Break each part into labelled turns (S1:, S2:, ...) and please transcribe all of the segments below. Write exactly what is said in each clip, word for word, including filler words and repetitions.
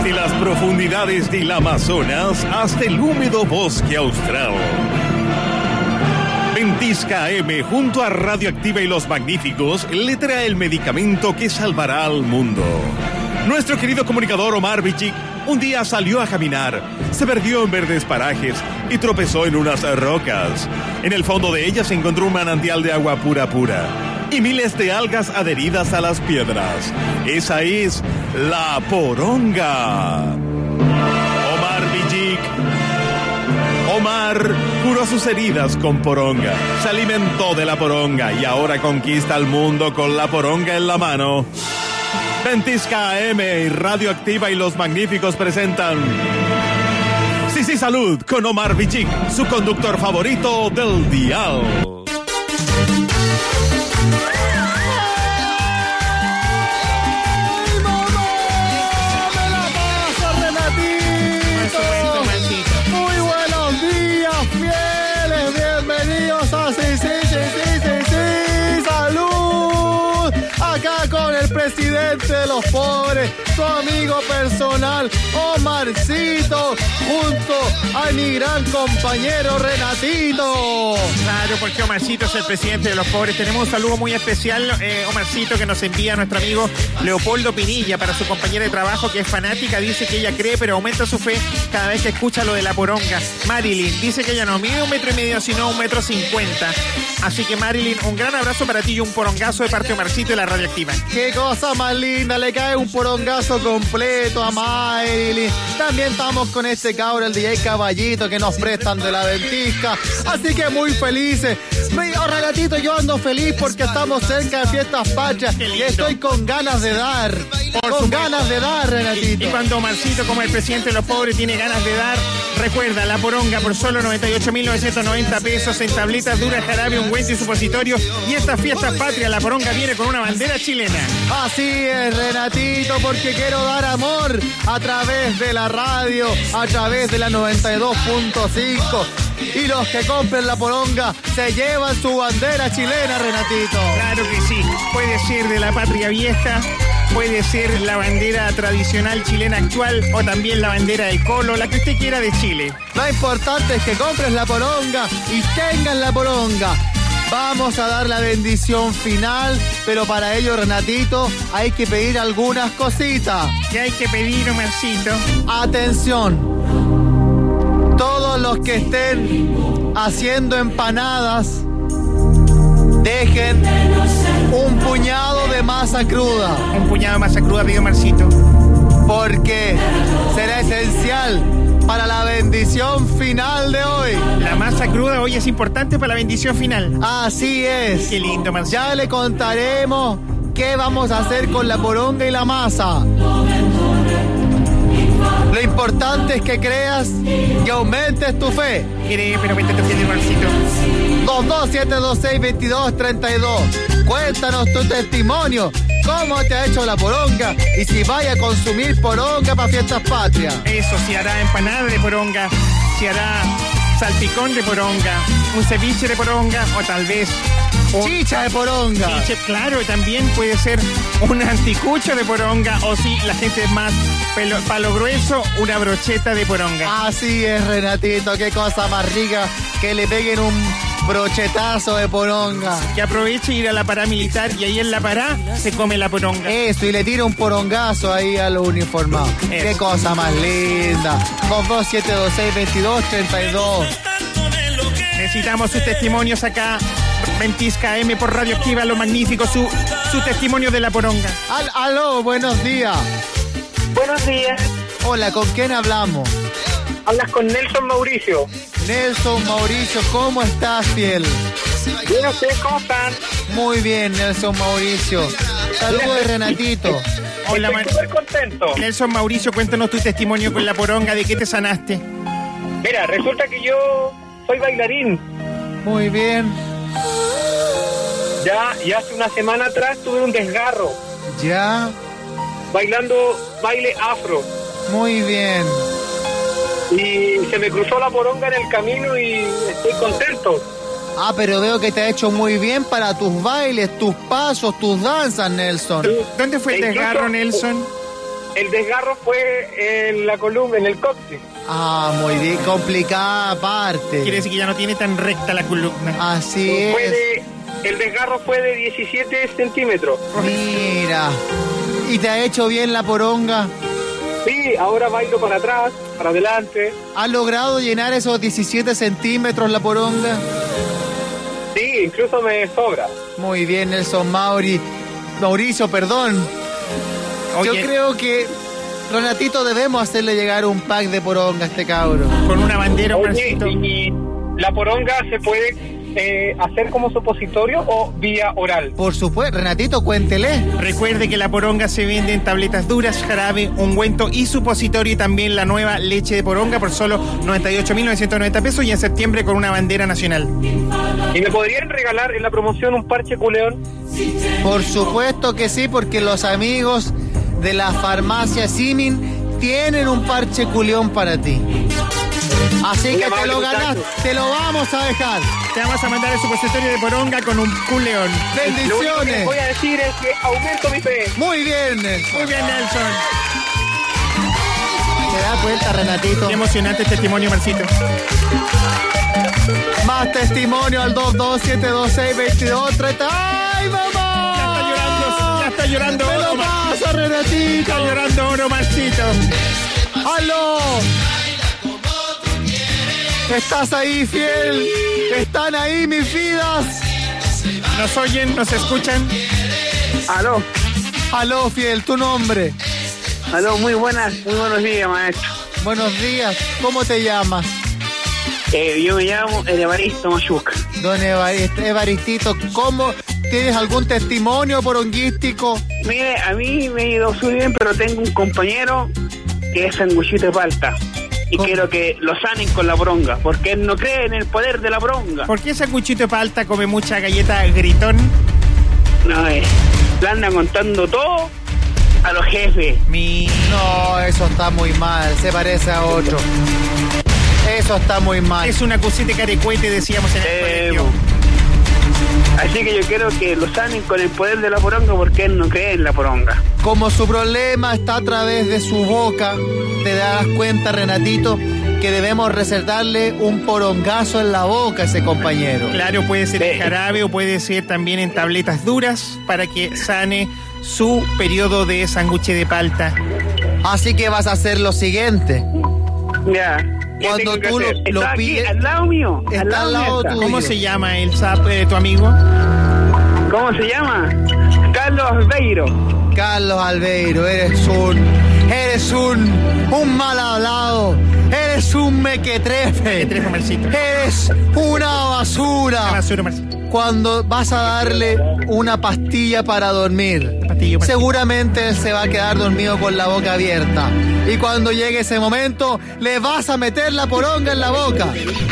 S1: Desde las profundidades del Amazonas hasta el húmedo bosque austral. Ventisca M, junto a Radioactiva y Los Magníficos, le trae el medicamento que salvará al mundo. Nuestro querido comunicador Omar Bichik un día salió a caminar, se perdió en verdes parajes y tropezó en unas rocas. En el fondo de ellas se encontró un manantial de agua pura pura y miles de algas adheridas a las piedras. Esa es la poronga. Omar Bichik. Omar curó sus heridas con poronga, se alimentó de la poronga y ahora conquista al mundo con la poronga en la mano. Ventisca M y Radioactiva y Los Magníficos presentan Sí, sí, Salud con Omar Bichik, su conductor favorito del dial.
S2: Presidente de los pobres, tu amigo personal, Omarcito, junto a mi gran compañero Renatito.
S3: Claro, porque Omarcito es el presidente de los pobres. Tenemos un saludo muy especial, eh, Omarcito, que nos envía nuestro amigo Leopoldo Pinilla para su compañera de trabajo, que es fanática. Dice que ella cree, pero aumenta su fe cada vez que escucha lo de la poronga. Marilyn dice que ella no mide un metro y medio, sino un metro cincuenta. Así que, Marilyn, un gran abrazo para ti y un porongazo de parte de Omarcito y la Radioactiva.
S2: ¡Qué cosa más linda! Le cae un porongazo completo a Marilyn. También estamos con este cabro, el D J Caballito, que nos prestan de la Ventisca. Así que muy felices. Oh, Renatito, yo ando feliz porque estamos cerca de Fiestas Patrias y estoy con ganas de dar. Por con ganas de dar, Renatito.
S3: Y, y cuando Omarcito, como el presidente de los pobres, tiene ganas de dar, recuerda, la poronga por solo noventa y ocho mil novecientos noventa pesos en tabletas duras, jarabe, ungüento y supositorio. Y estas Fiestas Patrias, la poronga viene con una bandera chilena.
S2: Así es, Renatito, porque quiero dar amor a través de la radio, a través de la noventa y dos punto cinco. Y los que compren la poronga se llevan su bandera chilena, Renatito.
S3: Claro que sí. Puede ser de la patria vieja, puede ser la bandera tradicional chilena actual o también la bandera del Colo, la que usted quiera de Chile.
S2: Lo importante es que compres la poronga y tengan la poronga. Vamos a dar la bendición final, pero para ello, Renatito, hay que pedir algunas cositas.
S3: ¿Qué hay que pedir, Omarcito?
S2: Atención. Todos los que estén haciendo empanadas, dejen un puñado de masa cruda.
S3: Un puñado de masa cruda, pidió Omarcito.
S2: Porque será esencial para la bendición final de hoy.
S3: La masa cruda hoy es importante para la bendición final.
S2: Así es.
S3: Qué lindo, Marcelo.
S2: Ya le contaremos qué vamos a hacer con la poronga y la masa. Lo importante es que creas y aumentes tu fe.
S3: Quiere, pero vete tu fe, Marcelo.
S2: dos dos siete dos seis dos dos tres dos. Cuéntanos tu testimonio. ¿Cómo te ha hecho la poronga? Y si vaya a consumir poronga para Fiestas Patrias.
S3: Eso, si hará empanada de poronga, si hará salpicón de poronga, un ceviche de poronga o tal vez
S2: un chicha de poronga.
S3: Chicha, claro, también puede ser un anticucho de poronga o si la gente es más pelo, palo grueso, una brocheta de poronga.
S2: Así es, Renatito, qué cosa más rica que le peguen un brochetazo de poronga.
S3: Que aproveche ir a la paramilitar y ahí en la pará se come la poronga.
S2: Eso, y le tira un porongazo ahí a los uniformados. Eso. Qué cosa más linda. dos dos siete dos seis dos dos tres dos.
S3: Necesitamos sus testimonios acá. Ventisca M por Radioactiva, lo magnífico, su, su testimonio de la poronga.
S2: Al, aló, buenos días.
S4: Buenos días.
S2: Hola, ¿con quién hablamos?
S4: Hablas con Nelson Mauricio.
S2: Nelson Mauricio, ¿cómo estás, fiel?
S4: Bien, ¿ustedes cómo están?
S2: Muy bien, Nelson Mauricio. Saludos de Renatito.
S3: Hola,
S4: Estoy súper contento.
S3: Nelson Mauricio, cuéntanos tu testimonio con la poronga, ¿de qué te sanaste?
S4: Mira, resulta que yo soy bailarín.
S2: Muy bien.
S4: Ya, y hace una semana atrás tuve un desgarro.
S2: Ya.
S4: Bailando baile afro.
S2: Muy bien.
S4: Y se me cruzó la poronga en el camino y estoy contento.
S2: Ah, pero veo que te ha hecho muy bien para tus bailes, tus pasos, tus danzas, Nelson.
S3: ¿Dónde fue el
S4: e
S3: desgarro,
S4: incluso,
S3: Nelson?
S4: el desgarro fue en la columna, en el coxis.
S2: Ah, muy bien, complicada parte.
S3: Quiere decir que ya no tiene tan recta la columna.
S2: Así
S4: Fue
S2: es.
S4: de, el desgarro fue de diecisiete centímetros.
S2: Mira. ¿Y te ha hecho bien la poronga?
S4: Sí, ahora bailo para atrás, para adelante.
S2: ¿Has logrado llenar esos diecisiete centímetros la poronga?
S4: Sí, incluso me sobra.
S2: Muy bien, Nelson Mauri. Mauricio, perdón.
S3: Oye,
S2: Yo creo que, Renatito, debemos hacerle llegar un pack de poronga a este cabro.
S3: con una bandera,
S4: Oye,
S3: Omarcito.
S4: ¿y la poronga se puede eh, hacer como supositorio o vía oral?
S2: Por supuesto, Renatito, cuéntele.
S3: Recuerde que la poronga se vende en tabletas duras, jarabe, ungüento y supositorio, y también la nueva leche de poronga por solo noventa y ocho mil novecientos noventa pesos, y en septiembre con una bandera nacional.
S4: ¿Y me podrían regalar en la promoción un parche culeón?
S2: Por supuesto que sí, porque los amigos de la farmacia Simin tienen un parche culión para ti. Así
S4: Muy
S2: que te
S4: amable,
S2: lo ganas,
S4: muchacho.
S2: te lo vamos a dejar.
S3: Te vamos a mandar el supositorio de poronga con un culeón.
S4: Lo único que les
S2: Bendiciones.
S4: voy a decir es que aumento mi fe.
S2: Muy bien, Nelson.
S3: Muy bien, Nelson.
S2: ¿Te das cuenta, Renatito?
S3: Qué emocionante testimonio, Marcito.
S2: Más testimonio al dos dos siete dos seis dos dos tres cero. ¡Ay, mamá!
S3: Ya está llorando, ya está llorando.
S2: ¡Me lo
S3: Omar.
S2: pasa, Renatito!
S3: Está llorando oro, Marcito.
S2: ¡Aló! ¿Estás ahí, fiel? ¿Están ahí, mis vidas?
S3: ¿Nos oyen? ¿Nos escuchan?
S4: Aló,
S2: Aló, fiel, tu nombre.
S4: aló, muy buenas, muy buenos días, maestro.
S2: Buenos días, ¿cómo te llamas?
S4: Eh, yo me llamo Evaristo Machuca.
S2: Don Evarist- Evaristito, ¿cómo? ¿Tienes algún testimonio poronguístico?
S4: Mire, a mí me ha ido muy bien, pero tengo un compañero que es sanguchito de palta. Y
S2: ¿Cómo?
S4: quiero que lo sanen con la bronga, porque él no cree en el poder de la bronga.
S3: ¿Por qué ese cuchito de palta come mucha galleta gritón?
S4: No, eh, le andan contando todo a los jefes.
S3: Mi...
S2: No, eso está muy mal, se parece a otro. Eso está muy mal.
S3: Es una cosita de carecuete, decíamos en el
S4: Eh,
S3: colegio.
S4: Así que yo quiero que lo sanen con el poder de la poronga, porque él no cree en la poronga.
S2: Como su problema está a través de su boca, te das cuenta, Renatito, que debemos recetarle un porongazo en la boca a ese compañero.
S3: Claro, puede ser en
S4: Eh.
S3: jarabe o puede ser también en tabletas duras para que sane su periodo de sándwich de palta.
S2: Así que vas a hacer lo siguiente.
S4: Ya. ¿Qué
S2: Cuando
S4: tengo que
S2: tú lo-
S4: hacer?
S2: lo
S4: Está aquí,
S2: pides-
S4: al lado mío.
S2: Está
S4: al lado,
S2: al lado
S4: mío está.
S2: tuyo.
S3: ¿Cómo se llama el zap de tu amigo?
S4: ¿Cómo se llama? Carlos Beiro.
S2: Carlos Albeiro, eres un... Eres un... Un mal hablado. Eres un mequetrefe.
S3: Mequetrefe, Marcito.
S2: Eres una basura.
S3: La basura, Marcito.
S2: Cuando vas a darle una pastilla para dormir,
S3: Pastilla, Marcito.
S2: seguramente él se va a quedar dormido con la boca abierta. Y cuando llegue ese momento, le vas a meter la poronga en la boca.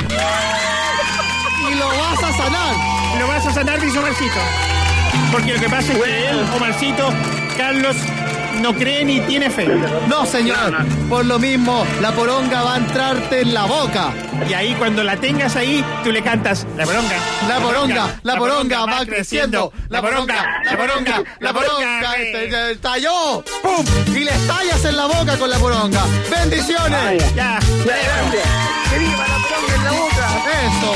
S2: Y lo vas a sanar.
S3: Lo vas a sanar, dice Omarcito. Porque lo que pasa es que él, Omarcito, Carlos, no cree ni tiene fe.
S2: No, señor.
S4: No, no.
S2: Por lo mismo, la poronga va a entrarte en la boca.
S3: Y ahí cuando la tengas ahí, tú le cantas la poronga.
S2: La poronga, la poronga va creciendo. La poronga, la poronga, la poronga.
S3: güey.
S2: Te- te- Estalló. ¡Pum! Y le estallas en la boca con la poronga. ¡Bendiciones!
S4: Vaya.
S3: Ya.
S4: ¡Que viva la poronga en la boca!
S2: Eso.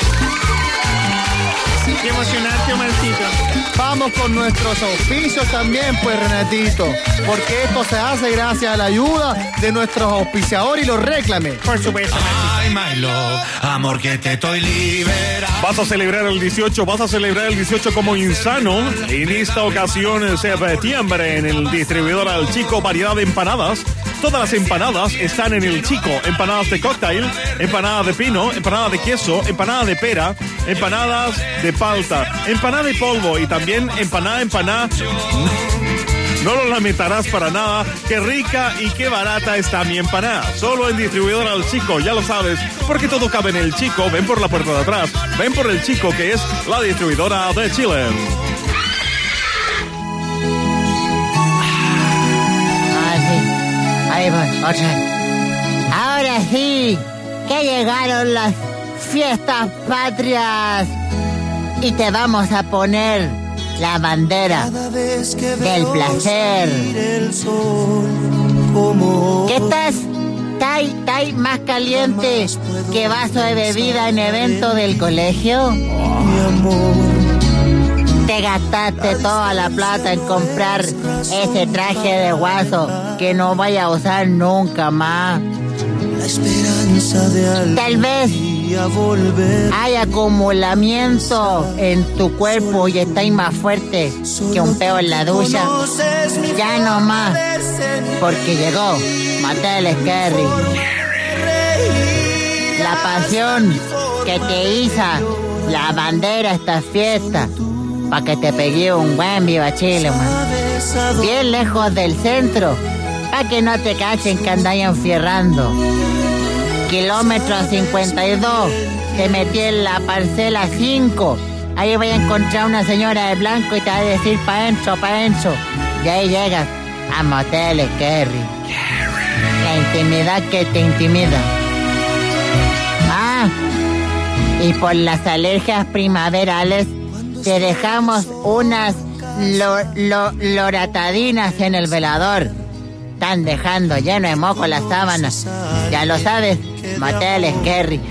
S3: Qué emocionante, Omarcito.
S2: Vamos con nuestros auspicios también, pues, Renatito. Porque esto se hace gracias a la ayuda de nuestros auspiciadores y los reclames.
S3: Por supuesto, Marcito.
S5: Ay, my love, amor que te estoy liberando.
S1: Vas a celebrar el dieciocho, vas a celebrar el dieciocho como insano. En esta ocasión, en septiembre, en el distribuidor Al Chico, variedad de empanadas. Todas las empanadas están en El Chico. Empanadas de cóctel, empanadas de pino, empanadas de queso, empanadas de pera, empanadas de palta, empanada de polvo y también empanada, empanada. No lo lamentarás para nada. Qué rica y qué barata está mi empanada. Solo en distribuidor Al Chico, ya lo sabes, porque todo cabe en El Chico. Ven por la puerta de atrás. Ven por El Chico, que es la distribuidora de Chile.
S6: Ah, sí. Ahí voy, otra. Ahora sí, que llegaron las fiestas patrias y te vamos a poner la bandera del placer. ¿Estáis más caliente que vaso de bebida en evento del colegio? Te gastaste toda la plata en comprar ese traje de guaso que no vaya a usar nunca más. Tal vez hay acumulamiento en tu cuerpo y estáis más fuerte que un peo en la ducha. Ya no más, porque llegó Mattel Skerry. La pasión que te hizo la bandera esta fiesta, pa' que te pegué un buen Viva Chile, man. Bien lejos del centro, pa' que no te cachen que andáis enfierrando. Kilómetro cincuenta y dos, te metí en la parcela cinco. Ahí voy a encontrar una señora de blanco y te va a decir pa' dentro, pa' dentro. Y ahí llegas a Motel Skerry. La intimidad que te intimida. Ah, y por las alergias primaverales te dejamos unas lo, lo, loratadinas en el velador. Están dejando lleno de moco las sábanas. Ya lo sabes, Motel Skerry.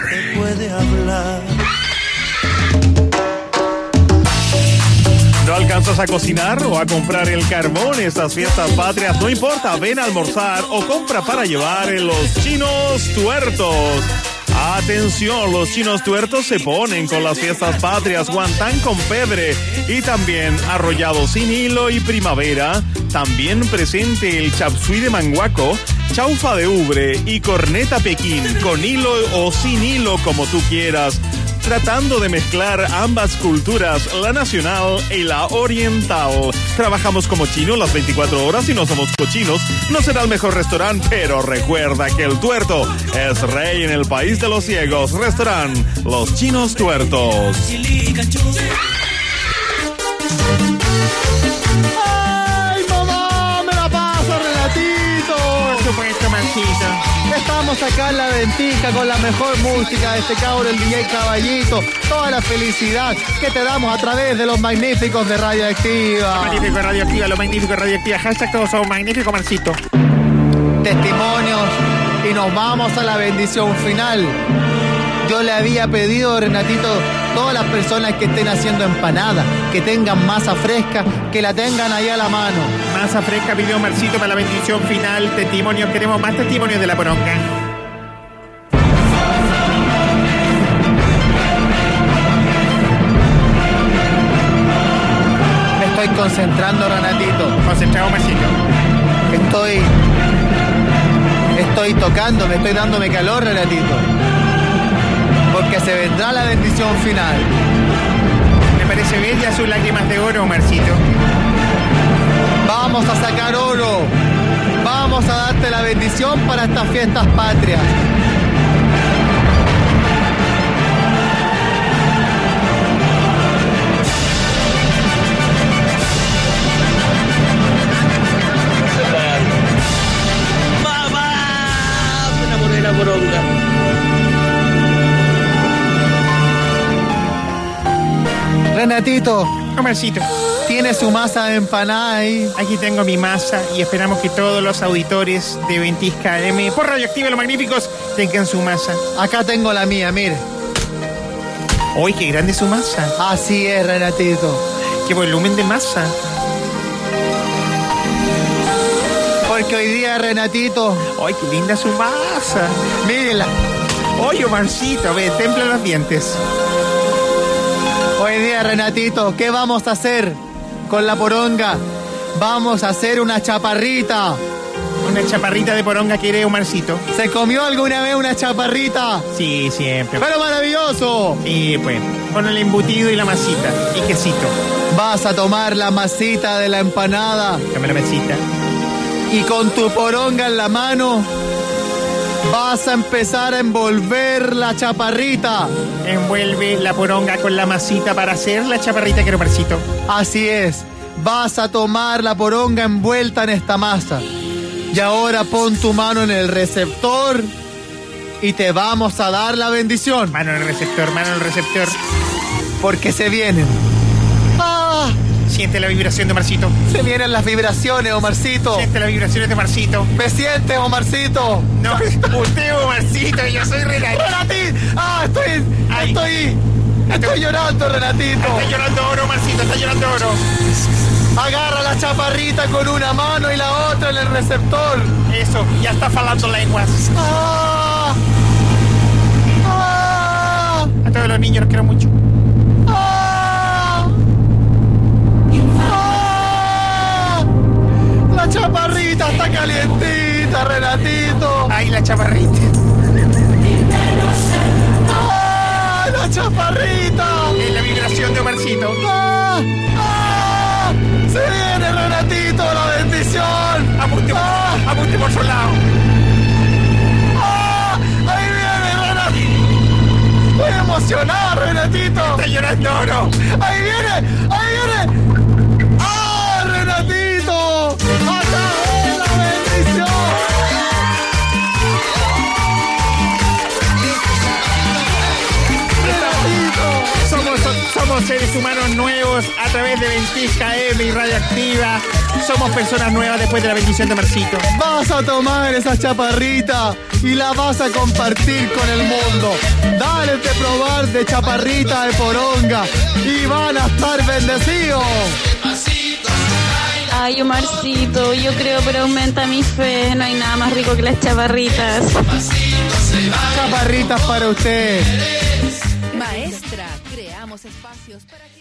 S1: ¿No alcanzas a cocinar o a comprar el carbón estas fiestas patrias? No importa, ven a almorzar o compra para llevar en los Chinos Tuertos. Atención, los Chinos Tuertos se ponen con las fiestas patrias, guantán con pebre y también arrollado sin hilo y primavera. También presente el chapsui de manguaco, chaufa de ubre y corneta Pekín, con hilo o sin hilo como tú quieras, tratando de mezclar ambas culturas, la nacional y la oriental. Trabajamos como chinos las veinticuatro horas y no somos cochinos. No será el mejor restaurante, pero recuerda que el tuerto es rey en el país de los ciegos. Restaurante Los Chinos Tuertos.
S2: ¡Ay, mamá! ¡Me la paso, Renatito!
S3: Por supuesto, Marcito.
S2: Estamos acá en la ventisca con la mejor música de este cabro, el D J Caballito. Toda la felicidad que te damos a través de los magníficos de Radioactiva.
S3: Lo magnífico de Radioactiva, lo magnífico de Radioactiva. Hashtag todos somos magníficos, Marcito.
S2: Testimonios y nos vamos a la bendición final. Yo le había pedido, Renatito, todas las personas que estén haciendo empanadas, que tengan masa fresca, que la tengan ahí a la mano.
S3: Masa fresca pidió Marcito para la bendición final. Testimonios, queremos más testimonios de la poronga.
S2: Me estoy concentrando, Renatito.
S3: Concentrado, Marcito.
S2: Estoy... Estoy tocando, me estoy dándome calor, Renatito. Porque se vendrá la bendición final.
S3: Me parece bella sus lágrimas de oro, Marcito.
S2: Vamos a sacar oro. Vamos a darte la bendición para estas fiestas patrias.
S7: ¡Mamá! Me enamoré de la poronga.
S2: Renatito,
S3: Marcito,
S2: tiene su masa de empanada ahí.
S3: aquí tengo mi masa y esperamos que todos los auditores de Ventisca M por Radioactiva Los Magníficos tengan su masa.
S2: Acá tengo la mía, mire.
S3: ¡Uy, qué grande su masa!
S2: Así es, Renatito.
S3: ¡Qué volumen de masa!
S2: Porque hoy día, Renatito,
S3: ¡Ay, qué linda su masa!
S2: mírela.
S3: ¡Oye, Marcito! Ve, templa los dientes.
S2: Hoy día, Renatito, ¿qué vamos a hacer con la poronga? Vamos a hacer una chaparrita.
S3: Una chaparrita de poronga quiere Omarcito.
S2: ¿Se comió alguna vez una chaparrita?
S3: Sí, siempre.
S2: ¡Pero maravilloso!
S3: Sí, pues. Con el embutido y la masita. Y quesito.
S2: Vas a tomar la masita de la empanada
S3: Dame la mesita.
S2: y con tu poronga en la mano vas a empezar a envolver la chaparrita.
S3: Envuelve la poronga con la masita para hacer la chaparrita que Omarcito.
S2: Así es, vas a tomar la poronga envuelta en esta masa. Y ahora pon tu mano en el receptor y te vamos a dar la bendición.
S3: Mano en el receptor, mano en el receptor.
S2: Porque se vienen. ¡Ah!
S3: Siente la vibración de Omarcito.
S2: Se vienen las vibraciones, Omarcito.
S3: Siente las vibraciones de Omarcito.
S2: ¿Me sientes, Omarcito?
S3: No, usted, Omarcito, yo soy Renatito.
S2: ¡Renatito! ¡Ah, estoy!
S3: Ay.
S2: ¡Estoy! ¡Estoy llorando, Renatito!
S3: Está llorando oro, Omarcito, está llorando oro.
S2: Agarra la chaparrita con una mano y la otra en el receptor.
S3: Eso, ya está falando lenguas.
S2: ¡Ah! ¡Ah!
S3: A todos los niños los quiero mucho.
S2: ¡Ah! ¡Ah! La chaparrita está calientita, Renatito.
S3: Ay, la chaparrita.
S2: ¡Ah! La chaparrita.
S3: Es la vibración de Omarcito.
S2: ¡Ah! ¡Ah! ¡Se viene, Renatito, la bendición!
S3: Apunte,
S2: ¡Ah!
S3: apunte por su lado.
S2: ¡Ah! ¡Ahí viene, Renatito! ¡Estoy emocionado, Renatito!
S3: Está llorando oro.
S2: ¡Ahí viene! ¡Ahí viene! ¡Ah, Renatito! ¡Acá viene la bendición! ¡Renatito!
S3: Somos, somos seres humanos nuevos a través de Ventisca M y Radioactiva. Somos personas nuevas después de la bendición de Omarcito.
S2: Vas a tomar esa chaparrita y la vas a compartir con el mundo. Dale de probar de chaparrita de poronga y van a estar bendecidos.
S8: Ay, Omarcito, yo creo, pero aumenta mi fe. No hay nada más rico que las chaparritas.
S2: Chaparritas para usted.
S9: Maestra, creamos espacios para que...